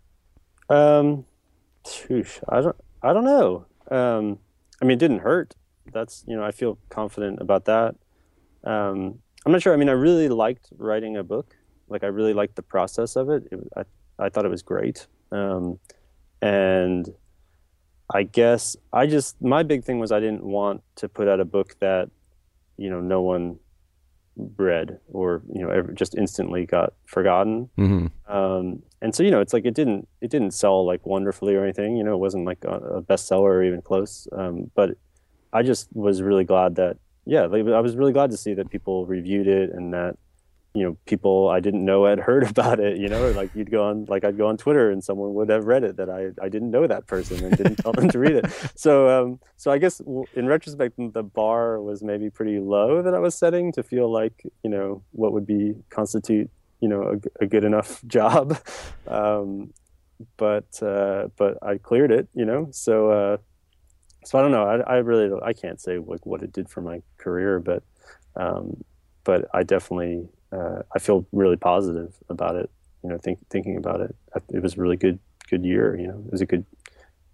Um, Sheesh, I don't, I don't know. Um, I mean, it didn't hurt. That's, you know, I feel confident about that. Um, I'm not sure. I mean, I really liked writing a book. Like, I really liked the process of it. it I, I thought it was great. Um, and I guess I just, my big thing was I didn't want to put out a book that, you know, no one read or, you know, ever, just instantly got forgotten. Mm-hmm. Um, and so, you know, it's like it didn't it didn't sell like wonderfully or anything. You know, it wasn't like a, a bestseller or even close. Um, but I just was really glad that, yeah, like, I was really glad to see that people reviewed it and that, you know, people I didn't know had heard about it. You know, or like you'd go on, like I'd go on Twitter and someone would have read it that I I didn't know that person and didn't tell them to read it. So um, so I guess w- in retrospect, the bar was maybe pretty low that I was setting to feel like, you know, what would be constitute, you know, a, a good enough job. Um, but uh, but I cleared it, you know. So uh, so I don't know. I, I really don't, I can't say like what it did for my career, but um, but I definitely uh, I feel really positive about it. You know, think, thinking about it, it was a really good good year. You know, it was a good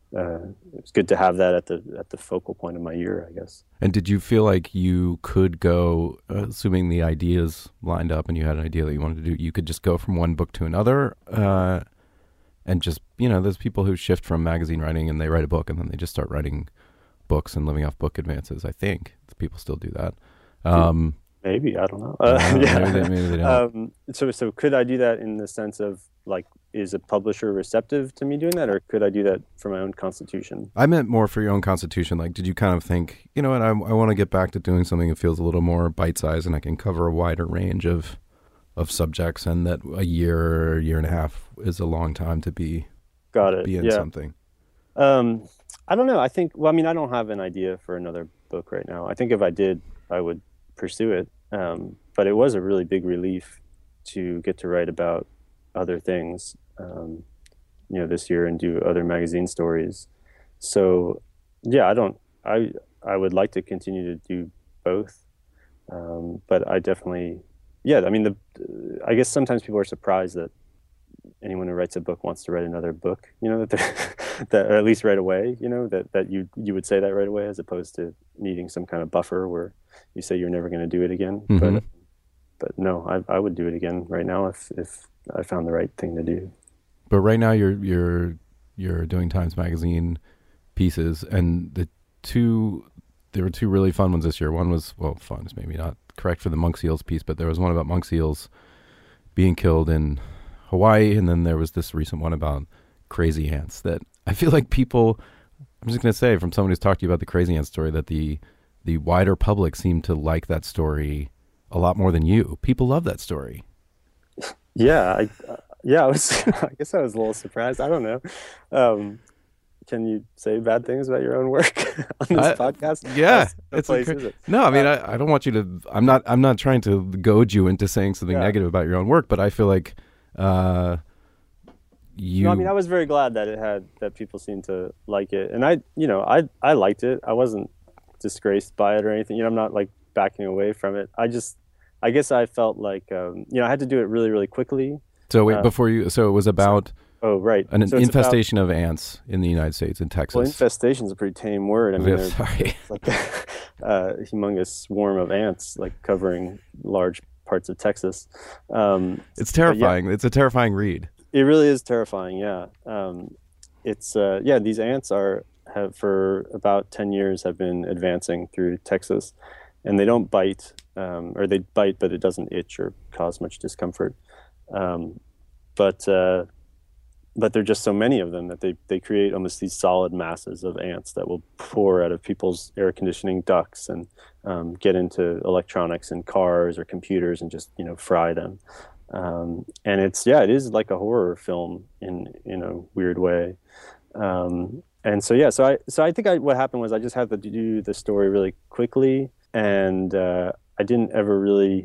uh, it's good to have that at the at the focal point of my year, I guess. And did you feel like you could go, uh, assuming the ideas lined up and you had an idea that you wanted to do, you could just go from one book to another, uh, and just, you know, there's people who shift from magazine writing and they write a book and then they just start writing books and living off book advances. I think people still do that. Um, maybe I don't know. Uh, know yeah. maybe they, maybe they don't. Um, so so could I do that in the sense of like, is a publisher receptive to me doing that, or could I do that for my own constitution? I meant more for your own constitution. Like, did you kind of think, you know what, I, I want to get back to doing something that feels a little more bite-sized and I can cover a wider range of of subjects, and that a year or year and a half is a long time to be, Got it. be in yeah. something? Um, I don't know. I think, well, I mean, I don't have an idea for another book right now. I think if I did, I would pursue it. Um, but it was a really big relief to get to write about other things, um, you know, this year and do other magazine stories. So, yeah, I don't, I, I would like to continue to do both. Um, but I definitely, yeah, I mean, the, I guess sometimes people are surprised that anyone who writes a book wants to write another book, you know, that they're, that, or at least right away, you know, that, that you, you would say that right away, as opposed to needing some kind of buffer where you say you're never going to do it again. Mm-hmm. But, but no, I, I would do it again right now if, if I found the right thing to do. But right now you're, you're, you're doing Times Magazine pieces, and the two, there were two really fun ones this year. One was, well, fun is maybe not correct for the monk seals piece, but there was one about monk seals being killed in Hawaii, and then there was this recent one about crazy ants that I feel like people, I'm just going to say, from someone who's talked to you about the crazy ant story, that the the wider public seemed to like that story a lot more than you. People love that story. Yeah, I, uh, yeah, I was. I guess I was a little surprised. I don't know. Um, can you say bad things about your own work on this I, podcast? Yeah, it's place, is it? No, I mean, uh, I, I don't want you to. I'm not. I'm not trying to goad you into saying something yeah. negative about your own work, but I feel like uh, you. No, I mean, I was very glad that it had that people seemed to like it, and I, you know, I I liked it. I wasn't disgraced by it or anything. You know, I'm not like backing away from it. I just, I guess I felt like, um, you know, I had to do it really, really quickly. So wait, uh, before you, so it was about. Oh, right. An so infestation about, of ants in the United States, in Texas. Well, infestation is a pretty tame word. I mean, yeah, sorry. like a, a humongous swarm of ants, like covering large parts of Texas. Um, it's terrifying. Yeah, it's a terrifying read. It really is terrifying. Yeah. Um, it's uh, yeah. These ants are have for about ten years have been advancing through Texas, and they don't bite, um, or they bite, but it doesn't itch or cause much discomfort. Um, but uh, but there are just so many of them that they, they create almost these solid masses of ants that will pour out of people's air conditioning ducts and um, get into electronics and cars or computers and just, you know, fry them. Um, and it's, yeah, it is like a horror film in, in a weird way. Um, and so, yeah, so I, so I think I, what happened was I just had to do the story really quickly, and uh, I didn't ever really,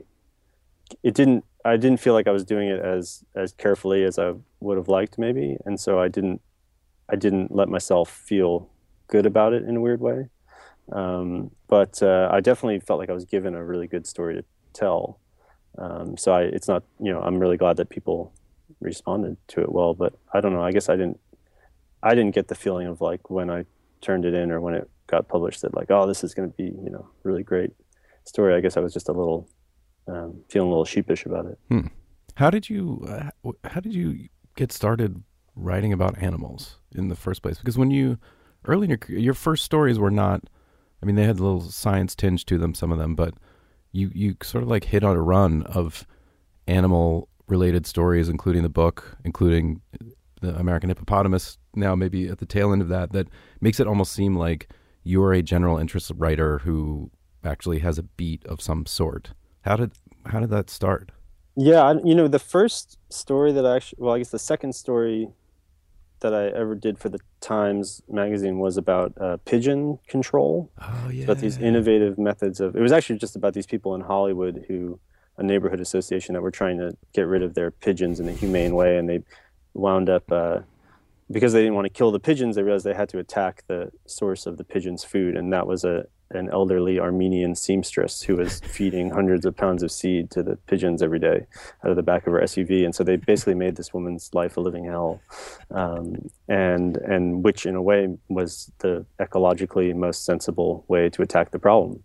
it didn't, I didn't feel like I was doing it as, as carefully as I would have liked maybe. And so I didn't, I didn't let myself feel good about it in a weird way. Um, but uh, I definitely felt like I was given a really good story to tell. Um, so I, it's not, you know, I'm really glad that people responded to it well, but I don't know, I guess I didn't, I didn't get the feeling of like when I turned it in or when it got published that like, oh, this is going to be, you know, really great story. I guess I was just a little, um, feeling a little sheepish about it. Hmm. How did you, uh, how did you get started writing about animals in the first place? Because when you, early in your career, your first stories were not, I mean, they had a little science tinge to them, some of them, but you, you sort of like hit on a run of animal related stories, including the book, including the American Hippopotamus, now maybe at the tail end of that, that makes it almost seem like you're a general interest writer who actually has a beat of some sort. How did, how did that start? Yeah, I, you know, the first story that I actually, well, I guess the second story that I ever did for the Times magazine was about uh, pigeon control. Oh, yeah. About these innovative methods of, it was actually just about these people in Hollywood who, a neighborhood association that were trying to get rid of their pigeons in a humane way, and they wound up uh, because they didn't want to kill the pigeons, they realized they had to attack the source of the pigeons' food, and that was a an elderly Armenian seamstress who was feeding hundreds of pounds of seed to the pigeons every day out of the back of her S U V. And so they basically made this woman's life a living hell, um, and and which in a way was the ecologically most sensible way to attack the problem.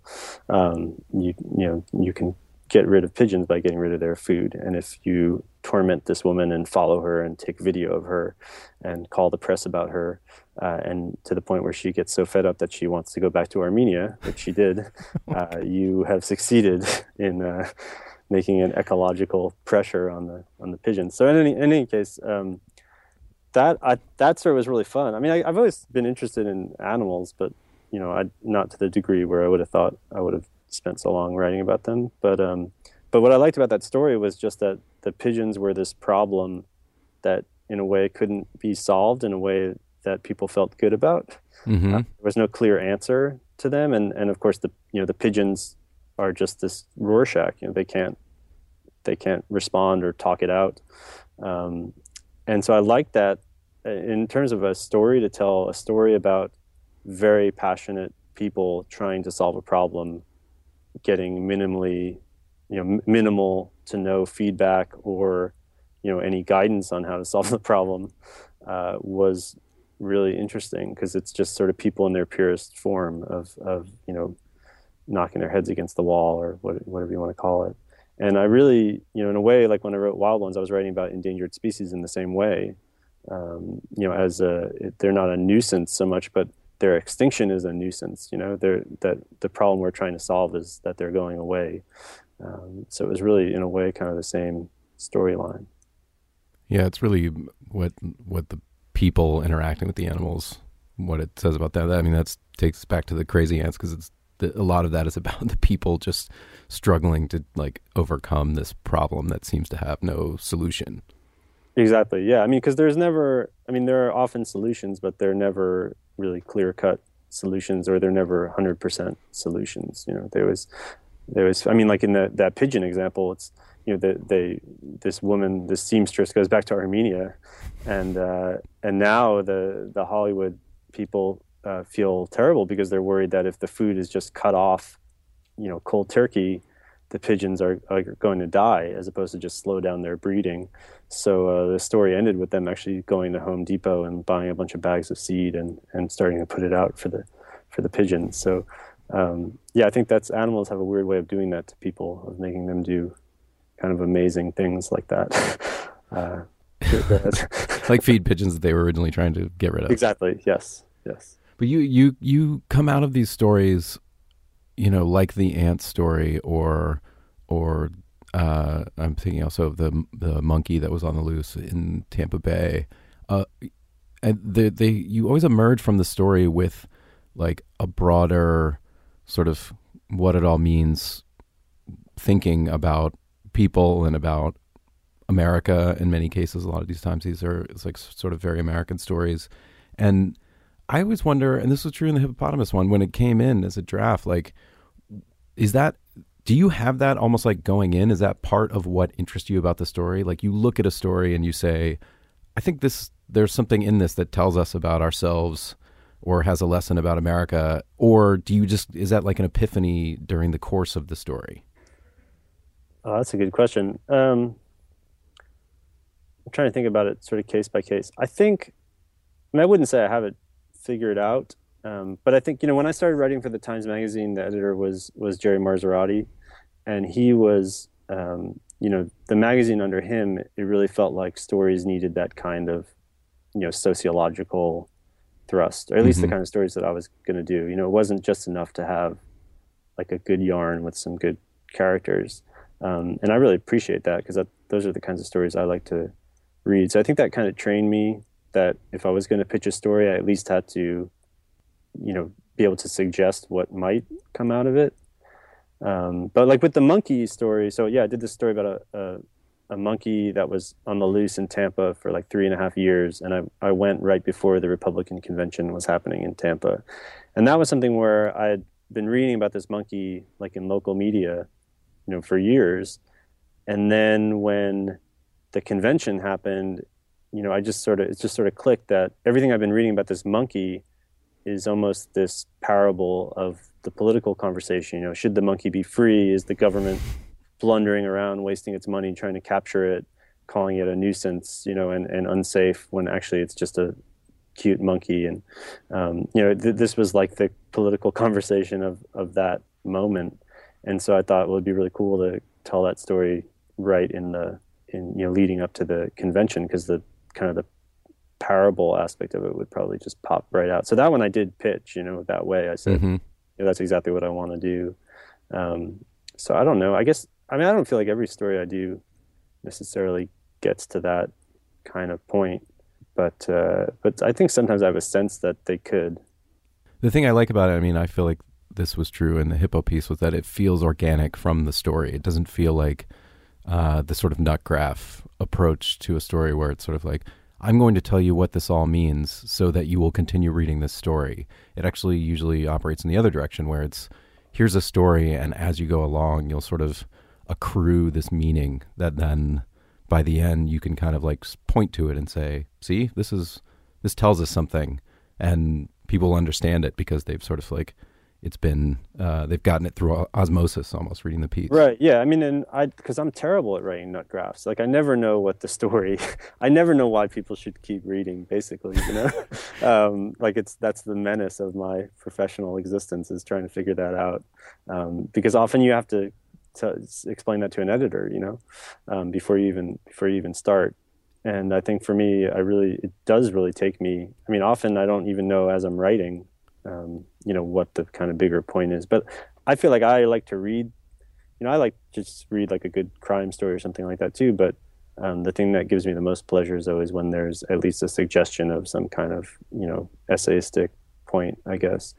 Um, you you know you can get rid of pigeons by getting rid of their food, and if you torment this woman and follow her and take video of her and call the press about her, uh, and to the point where she gets so fed up that she wants to go back to Armenia, which she did, uh, you have succeeded in uh, making an ecological pressure on the on the pigeons. So in any, in any case, um, that I, that story was really fun. I mean, I, I've always been interested in animals, but you know, I, not to the degree where I would have thought I would have spent so long writing about them. But um, but what I liked about that story was just that the pigeons were this problem that in a way couldn't be solved in a way that people felt good about. Mm-hmm. Uh, there was no clear answer to them, and and of course the you know the pigeons are just this Rorschach. You know, they can't they can't respond or talk it out, um, and so I like that in terms of a story to tell a story about very passionate people trying to solve a problem, getting minimally, you know, m- minimal to no feedback or, you know, any guidance on how to solve the problem, uh, was really interesting because it's just sort of people in their purest form of, of, you know, knocking their heads against the wall or what, whatever you want to call it. And I really, you know, in a way, like when I wrote Wild Ones, I was writing about endangered species in the same way. Um, you know, as a, they're not a nuisance so much, but their extinction is a nuisance. You know, they're, that the problem we're trying to solve is that they're going away. Um, so it was really, in a way, kind of the same storyline. Yeah, it's really what what the people interacting with the animals, what it says about that. I mean, that takes us back to the crazy ants because it's the, a lot of that is about the people just struggling to like overcome this problem that seems to have no solution. Exactly. Yeah. I mean, because there's never. I mean, there are often solutions, but they're never really clear-cut solutions, or they're never one hundred percent solutions. You know, there was, there was. I mean, like in the, that pigeon example, it's you know, the, they this woman, this seamstress, goes back to Armenia, and uh, and now the the Hollywood people uh, feel terrible because they're worried that if the food is just cut off, you know, cold turkey, the pigeons are, are going to die as opposed to just slow down their breeding. So uh, the story ended with them actually going to Home Depot and buying a bunch of bags of seed and, and starting to put it out for the for the pigeons. So um, yeah, I think that's animals have a weird way of doing that to people, of making them do kind of amazing things like that. uh, like feed pigeons that they were originally trying to get rid of. Exactly. Yes. Yes. But you you you come out of these stories, you know, like the ant story, or or uh, I'm thinking also of the the monkey that was on the loose in Tampa Bay. Uh, and they they you always emerge from the story with like a broader sort of what it all means, thinking about people and about America. In many cases, a lot of these times, these are it's like sort of very American stories, and I always wonder, and this was true in the hippopotamus one, when it came in as a draft, like, is that, do you have that almost like going in? Is that part of what interests you about the story? Like you look at a story and you say, I think this, there's something in this that tells us about ourselves or has a lesson about America. Or do you just, is that like an epiphany during the course of the story? Oh, that's a good question. Um, I'm trying to think about it sort of case by case. I think, I mean, I wouldn't say I have it figured out. Um, but I think, you know, when I started writing for the Times Magazine, the editor was was Jerry Marzorati, and he was, um, you know, the magazine under him, it really felt like stories needed that kind of, you know, sociological thrust, or at least mm-hmm. the kind of stories that I was going to do. You know, it wasn't just enough to have like a good yarn with some good characters. Um, and I really appreciate that because those are the kinds of stories I like to read. So I think that kind of trained me that if I was going to pitch a story, I at least had to, you know, be able to suggest what might come out of it. Um, but like with the monkey story, so yeah, I did this story about a, a, a monkey that was on the loose in Tampa for like three and a half years. And I, I went right before the Republican convention was happening in Tampa. And that was something where I had been reading about this monkey, like in local media, you know, for years. And then when the convention happened, you know, I just sort of, it just sort of clicked that everything I've been reading about this monkey is almost this parable of the political conversation. You know, should the monkey be free? Is the government blundering around, wasting its money, trying to capture it, calling it a nuisance, you know, and, and unsafe, when actually it's just a cute monkey? And, um, you know, th- this was like the political conversation of, of that moment. And so I thought, well, it'd be really cool to tell that story right in the, in, you know, leading up to the convention, because the kind of the parable aspect of it would probably just pop right out. So that one I did pitch, you know, that way. I said, Mm-hmm. yeah, that's exactly what I want to do. Um, so I don't know. I guess, I mean, I don't feel like every story I do necessarily gets to that kind of point, but uh, but I think sometimes I have a sense that they could. The thing I like about it, I mean, I feel like this was true in the Hippo piece, was that it feels organic from the story. It doesn't feel like uh, the sort of nut graph approach to a story where it's sort of like, I'm going to tell you what this all means so that you will continue reading this story. It actually usually operates in the other direction, where it's, here's a story, and as you go along, you'll sort of accrue this meaning that then by the end you can kind of like point to it and say, see, this is, this tells us something, and people understand it because they've sort of like, it's been, uh, they've gotten it through osmosis almost, reading the piece. Right. Yeah. I mean, and I, because I'm terrible at writing nut graphs. Like, I never know what the story, I never know why people should keep reading, basically, you know? um, like it's, that's the menace of my professional existence, is trying to figure that out. Um, because often you have to, to explain that to an editor, you know, um, before you even, before you even start. And I think for me, I really, it does really take me, I mean, often I don't even know as I'm writing, um, you know, what the kind of bigger point is. But I feel like I like to read, you know, I like to just read like a good crime story or something like that too. But um, the thing that gives me the most pleasure is always when there's at least a suggestion of some kind of, you know, essayistic point, I guess.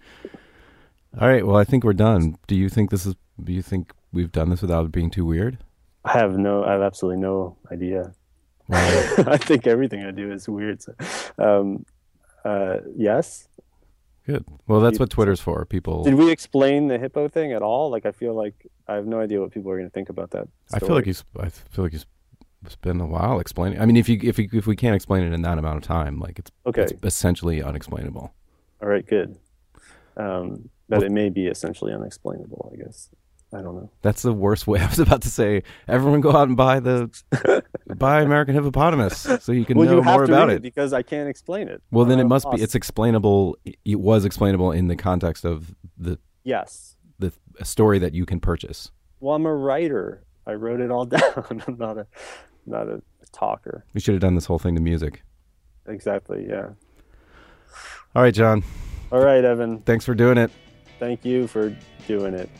All right. Well, I think we're done. Do you think this is, do you think we've done this without it being too weird? I have no, I have absolutely no idea. Wow. I think everything I do is weird. So, um, uh, yes. Good. Well, that's what Twitter's for. People. Did we explain the Hippo thing at all? Like, I feel like I have no idea what people are going to think about that story. I feel like you. I feel like you spend a while explaining. I mean, if you if we if we can't explain it in that amount of time, like it's okay. It's essentially unexplainable. All right. Good. Um, but well, it may be essentially unexplainable, I guess. I don't know. That's the worst way. I was about to say, everyone go out and buy the buy American Hippopotamus so you can well, know you have more to about read it. Because I can't explain it. Well, then it must awesome. be. It's explainable. It was explainable in the context of the yes the a story that you can purchase. Well, I'm a writer. I wrote it all down. I'm not a not a, a talker. We should have done this whole thing to music. Exactly. Yeah. All right, John. All right, Evan. Thanks for doing it. Thank you for doing it.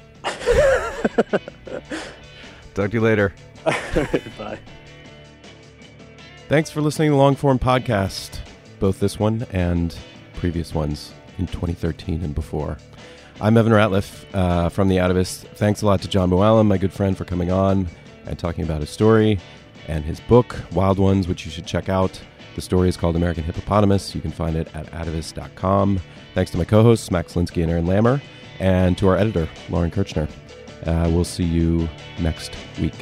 Talk to you later. Bye. Thanks for listening to the Longform Podcast, both this one and previous ones in twenty thirteen and before. I'm Evan Ratliff uh, from The Atavist. Thanks a lot to John Mooallem, my good friend, for coming on and talking about his story and his book, Wild Ones, which you should check out. The story is called American Hippopotamus. You can find it at atavist dot com. Thanks to my co-hosts, Max Linsky and Aaron Lammer, and to our editor, Lauren Kirchner. Uh, we'll see you next week.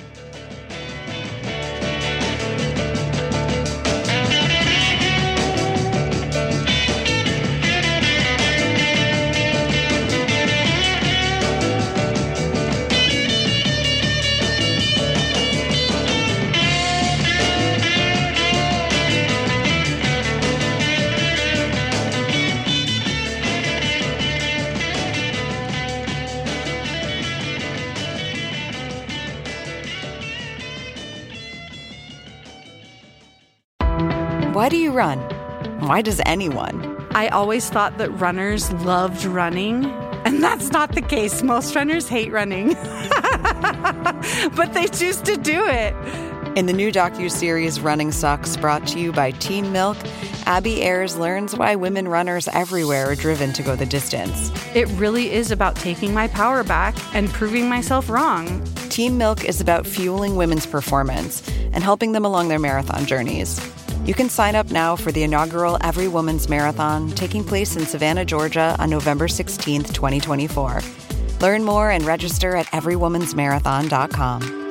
Why do you run? Why does anyone? I always thought that runners loved running, and that's not the case. Most runners hate running, but they choose to do it. In the new docuseries Running Sucks, brought to you by Teen Milk, Abby Ayers learns why women runners everywhere are driven to go the distance. It really is about taking my power back and proving myself wrong. Teen Milk is about fueling women's performance and helping them along their marathon journeys. You can sign up now for the inaugural Every Woman's Marathon, taking place in Savannah, Georgia on November sixteenth, twenty twenty-four. Learn more and register at every woman's marathon dot com.